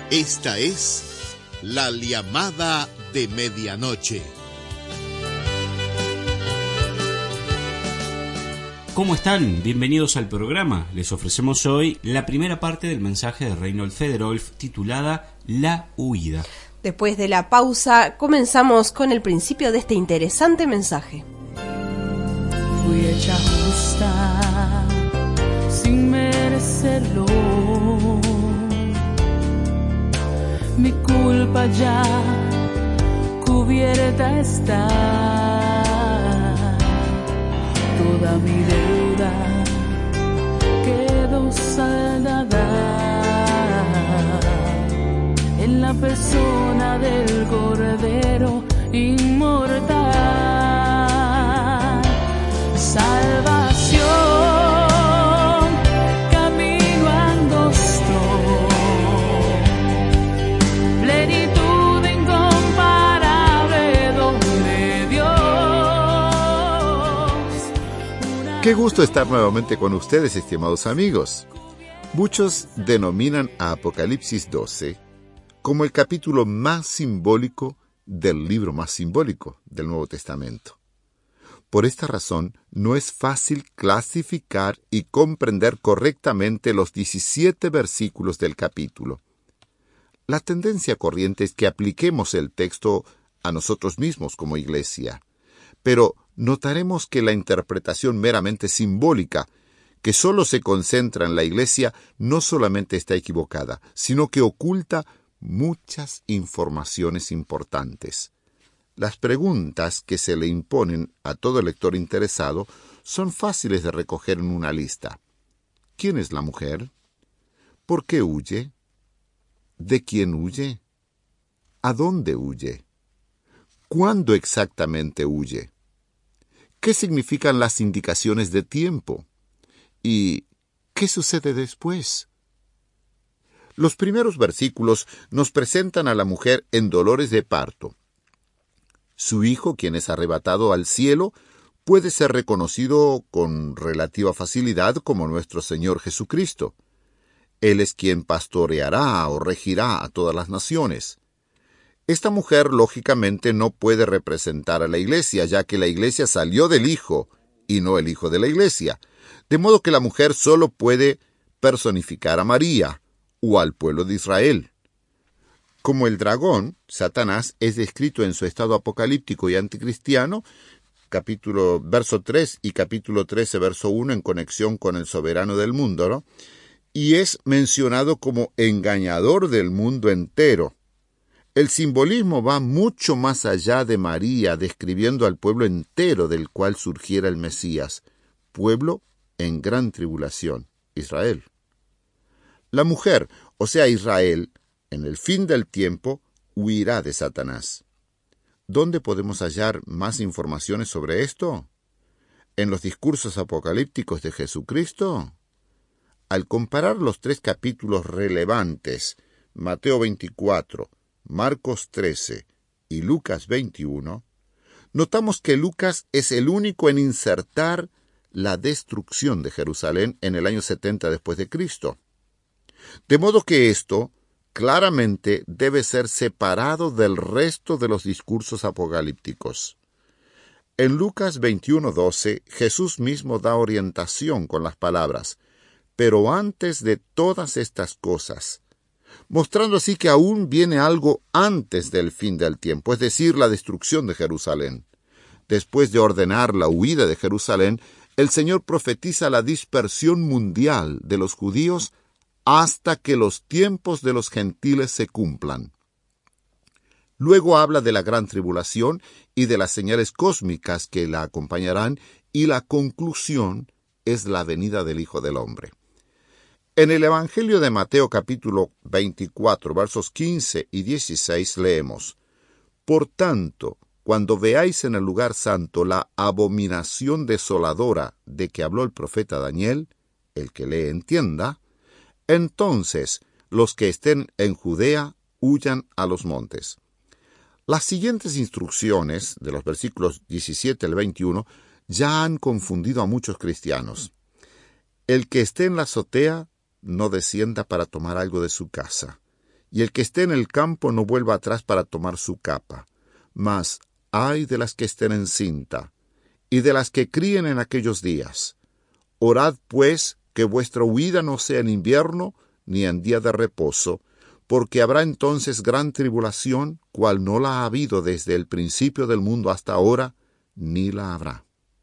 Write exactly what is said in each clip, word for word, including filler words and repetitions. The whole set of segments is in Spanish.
Esta es la llamada de medianoche. ¿Cómo están? Bienvenidos al programa. Les ofrecemos hoy la primera parte del mensaje de Reinhold Federolf titulada La huida. Después de la pausa, comenzamos con el principio de este interesante mensaje. Fui hecha justa sin merecerlo. Mi culpa ya cubierta está. Toda mi deuda quedó saldada en la persona del Cordero inmortal. Salvación, camino angosto, plenitud incomparable donde Dios. Qué gusto estar nuevamente con ustedes, estimados amigos. Muchos denominan a Apocalipsis doce como el capítulo más simbólico del libro más simbólico del Nuevo Testamento. Por esta razón, no es fácil clasificar y comprender correctamente los diecisiete versículos del capítulo. La tendencia corriente es que apliquemos el texto a nosotros mismos como iglesia, pero notaremos que la interpretación meramente simbólica, que solo se concentra en la iglesia, no solamente está equivocada, sino que oculta muchas informaciones importantes. Las preguntas que se le imponen a todo lector interesado son fáciles de recoger en una lista. ¿Quién es la mujer? ¿Por qué huye? ¿De quién huye? ¿A dónde huye? ¿Cuándo exactamente huye? ¿Qué significan las indicaciones de tiempo? ¿Y qué sucede después? Los primeros versículos nos presentan a la mujer en dolores de parto. Su hijo, quien es arrebatado al cielo, puede ser reconocido con relativa facilidad como nuestro Señor Jesucristo. Él es quien pastoreará o regirá a todas las naciones. Esta mujer, lógicamente, no puede representar a la iglesia, ya que la iglesia salió del Hijo y no el Hijo de la iglesia. De modo que la mujer solo puede personificar a María o al pueblo de Israel. Como el dragón, Satanás es descrito en su estado apocalíptico y anticristiano, capítulo verso tres y capítulo trece, verso uno, en conexión con el soberano del mundo, ¿no? Y es mencionado como engañador del mundo entero. El simbolismo va mucho más allá de María, describiendo al pueblo entero del cual surgiera el Mesías, pueblo en gran tribulación, Israel. La mujer, o sea Israel, en el fin del tiempo, huirá de Satanás. ¿Dónde podemos hallar más informaciones sobre esto? ¿En los discursos apocalípticos de Jesucristo? Al comparar los tres capítulos relevantes, Mateo veinticuatro, Marcos trece y Lucas veintiuno, notamos que Lucas es el único en insertar la destrucción de Jerusalén en el año setenta después de Cristo. De modo que esto claramente debe ser separado del resto de los discursos apocalípticos. En Lucas veintiuno doce, Jesús mismo da orientación con las palabras, pero antes de todas estas cosas, mostrando así que aún viene algo antes del fin del tiempo, es decir, la destrucción de Jerusalén. Después de ordenar la huida de Jerusalén, el Señor profetiza la dispersión mundial de los judíos hasta que los tiempos de los gentiles se cumplan. Luego habla de la gran tribulación y de las señales cósmicas que la acompañarán, y la conclusión es la venida del Hijo del Hombre. En el Evangelio de Mateo capítulo veinticuatro, versos quince y dieciséis leemos: Por tanto, cuando veáis en el lugar santo la abominación desoladora de que habló el profeta Daniel, el que lee entienda, entonces los que estén en Judea huyan a los montes. Las siguientes instrucciones, de los versículos diecisiete al veintiuno, ya han confundido a muchos cristianos. El que esté en la azotea, no descienda para tomar algo de su casa, y el que esté en el campo no vuelva atrás para tomar su capa. Mas ay de las que estén en cinta, y de las que críen en aquellos días. Orad, pues, que vuestra huida no sea en invierno, ni en día de reposo, porque habrá entonces gran tribulación, cual no la ha habido desde el principio del mundo hasta ahora, ni la habrá.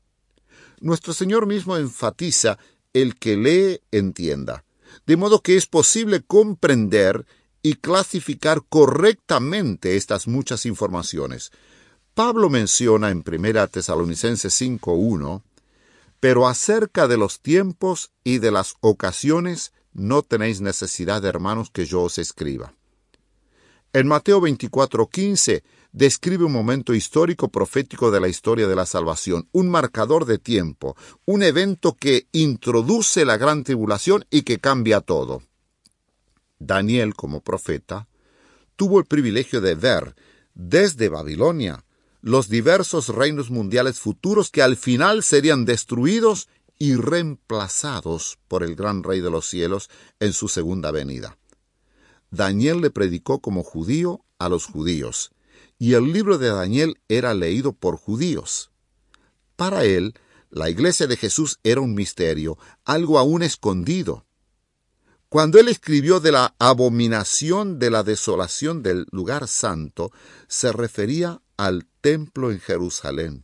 Nuestro Señor mismo enfatiza: el que lee, entienda, de modo que es posible comprender y clasificar correctamente estas muchas informaciones. Pablo menciona en primera Tesalonicenses cinco uno, pero acerca de los tiempos y de las ocasiones no tenéis necesidad, hermanos, que yo os escriba. En Mateo veinticuatro quince describe un momento histórico profético de la historia de la salvación, un marcador de tiempo, un evento que introduce la gran tribulación y que cambia todo. Daniel, como profeta, tuvo el privilegio de ver desde Babilonia los diversos reinos mundiales futuros que al final serían destruidos y reemplazados por el gran Rey de los cielos en su segunda venida. Daniel le predicó como judío a los judíos, y el libro de Daniel era leído por judíos. Para él, la iglesia de Jesús era un misterio, algo aún escondido. Cuando él escribió de la abominación de la desolación del lugar santo, se refería al templo en Jerusalén.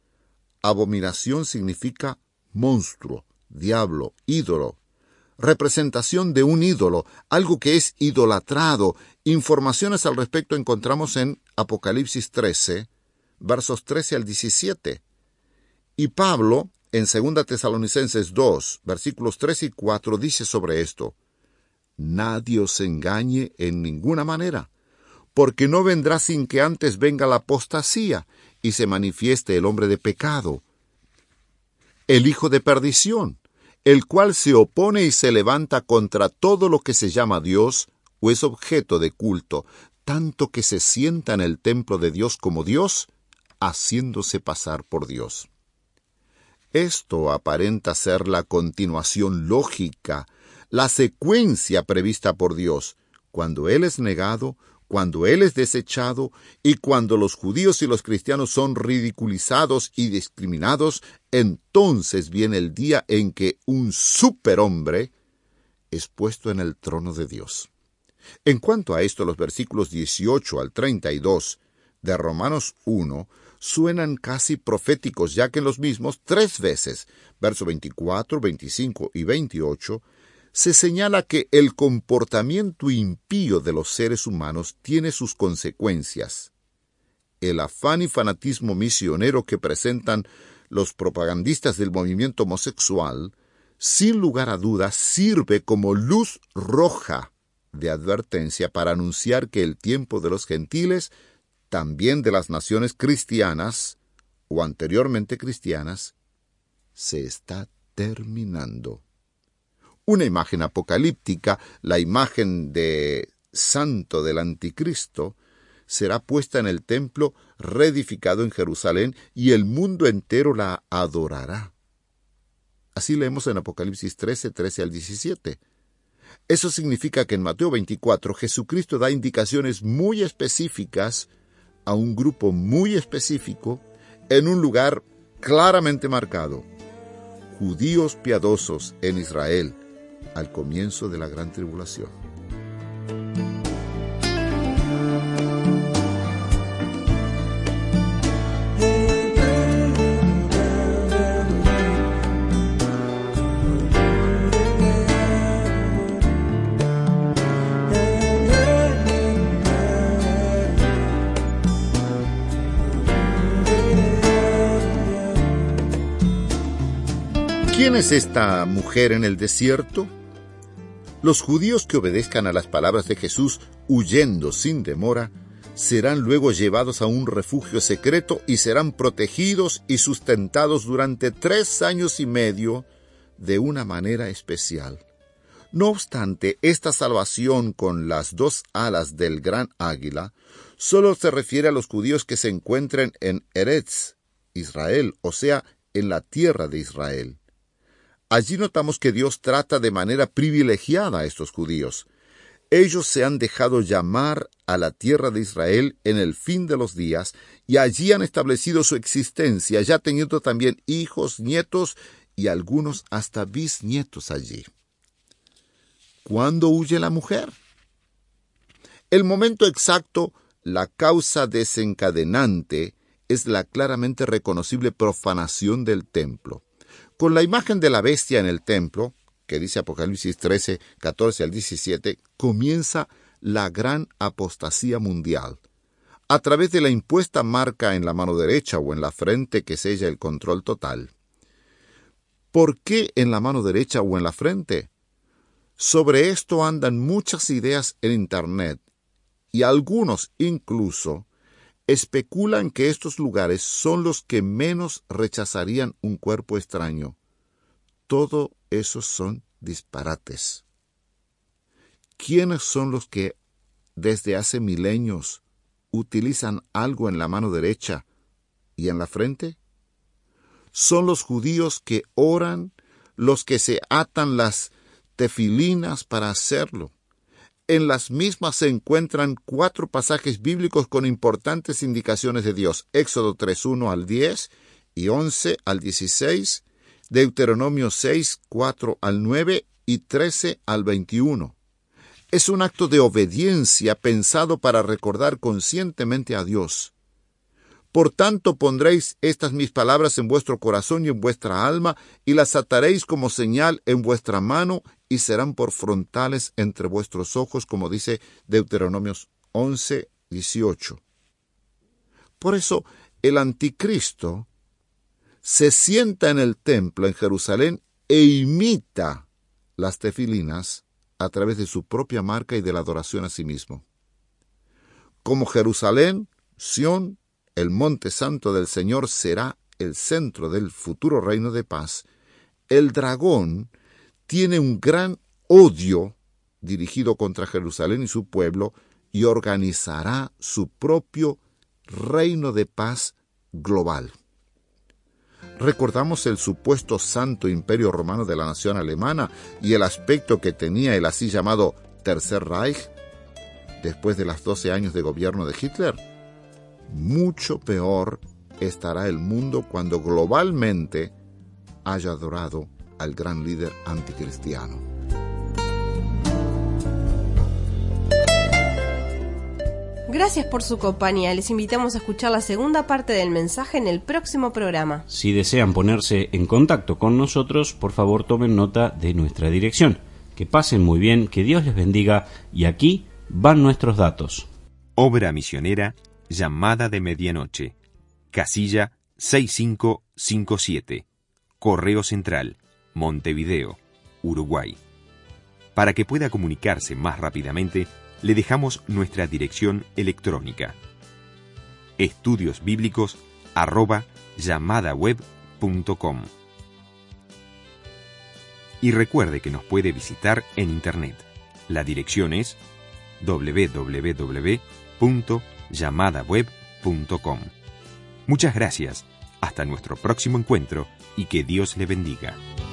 Abominación significa monstruo, diablo, ídolo, representación de un ídolo, algo que es idolatrado. Informaciones al respecto encontramos en Apocalipsis trece, versos trece al diecisiete. Y Pablo, en segunda Tesalonicenses dos, versículos tres y cuatro, dice sobre esto: nadie os engañe en ninguna manera, porque no vendrá sin que antes venga la apostasía y se manifieste el hombre de pecado, el hijo de perdición, el cual se opone y se levanta contra todo lo que se llama Dios o es objeto de culto, tanto que se sienta en el templo de Dios como Dios, haciéndose pasar por Dios. Esto aparenta ser la continuación lógica, la secuencia prevista por Dios, cuando Él es negado, cuando Él es desechado y cuando los judíos y los cristianos son ridiculizados y discriminados, entonces viene el día en que un superhombre es puesto en el trono de Dios. En cuanto a esto, los versículos dieciocho al treinta y dos de Romanos uno suenan casi proféticos, ya que en los mismos tres veces, versos veinticuatro, veinticinco y veintiocho, se señala que el comportamiento impío de los seres humanos tiene sus consecuencias. El afán y fanatismo misionero que presentan los propagandistas del movimiento homosexual, sin lugar a dudas, sirve como luz roja de advertencia para anunciar que el tiempo de los gentiles, también de las naciones cristianas o anteriormente cristianas, se está terminando. Una imagen apocalíptica, la imagen de santo del anticristo, será puesta en el templo reedificado en Jerusalén y el mundo entero la adorará. Así leemos en Apocalipsis trece, trece al diecisiete. Eso significa que en Mateo veinticuatro Jesucristo da indicaciones muy específicas a un grupo muy específico en un lugar claramente marcado: judíos piadosos en Israel, al comienzo de la gran tribulación. ¿Quién es esta mujer en el desierto? Los judíos que obedezcan a las palabras de Jesús, huyendo sin demora, serán luego llevados a un refugio secreto y serán protegidos y sustentados durante tres años y medio de una manera especial. No obstante, esta salvación con las dos alas del gran águila solo se refiere a los judíos que se encuentren en Eretz, Israel, o sea, en la tierra de Israel. Allí notamos que Dios trata de manera privilegiada a estos judíos. Ellos se han dejado llamar a la tierra de Israel en el fin de los días, y allí han establecido su existencia, ya teniendo también hijos, nietos y algunos hasta bisnietos allí. ¿Cuándo huye la mujer? El momento exacto, la causa desencadenante, es la claramente reconocible profanación del templo. Con la imagen de la bestia en el templo, que dice Apocalipsis trece, catorce al diecisiete, comienza la gran apostasía mundial, a través de la impuesta marca en la mano derecha o en la frente que sella el control total. ¿Por qué en la mano derecha o en la frente? Sobre esto andan muchas ideas en Internet, y algunos incluso especulan que estos lugares son los que menos rechazarían un cuerpo extraño. Todo eso son disparates. ¿Quiénes son los que desde hace milenios utilizan algo en la mano derecha y en la frente? Son los judíos que oran, los que se atan las tefilinas para hacerlo. En las mismas se encuentran cuatro pasajes bíblicos con importantes indicaciones de Dios: Éxodo tres, uno al diez y once al dieciséis, Deuteronomio seis, cuatro al nueve y trece al veintiuno. Es un acto de obediencia pensado para recordar conscientemente a Dios. Por tanto pondréis estas mis palabras en vuestro corazón y en vuestra alma, y las ataréis como señal en vuestra mano, y serán por frontales entre vuestros ojos, como dice Deuteronomio once, dieciocho. Por eso el anticristo se sienta en el templo en Jerusalén e imita las tefilinas a través de su propia marca y de la adoración a sí mismo. Como Jerusalén, Sión, el monte santo del Señor, será el centro del futuro reino de paz, el dragón tiene un gran odio dirigido contra Jerusalén y su pueblo, y organizará su propio reino de paz global. Recordamos el supuesto santo imperio romano de la nación alemana y el aspecto que tenía el así llamado Tercer Reich después de los doce años de gobierno de Hitler. Mucho peor estará el mundo cuando globalmente haya adorado al gran líder anticristiano. Gracias por su compañía. Les invitamos a escuchar la segunda parte del mensaje en el próximo programa. Si desean ponerse en contacto con nosotros, por favor tomen nota de nuestra dirección. Que pasen muy bien, que Dios les bendiga, y aquí van nuestros datos. Obra misionera Llamada de Medianoche, casilla seis cinco cinco siete, Correo Central, Montevideo, Uruguay. Para que pueda comunicarse más rápidamente, le dejamos nuestra dirección electrónica: estudiosbíblicos arroba llamadaweb punto com. Y recuerde que nos puede visitar en Internet. La dirección es doble u doble u doble u punto llamadaweb punto com. Muchas gracias. Hasta nuestro próximo encuentro y que Dios le bendiga.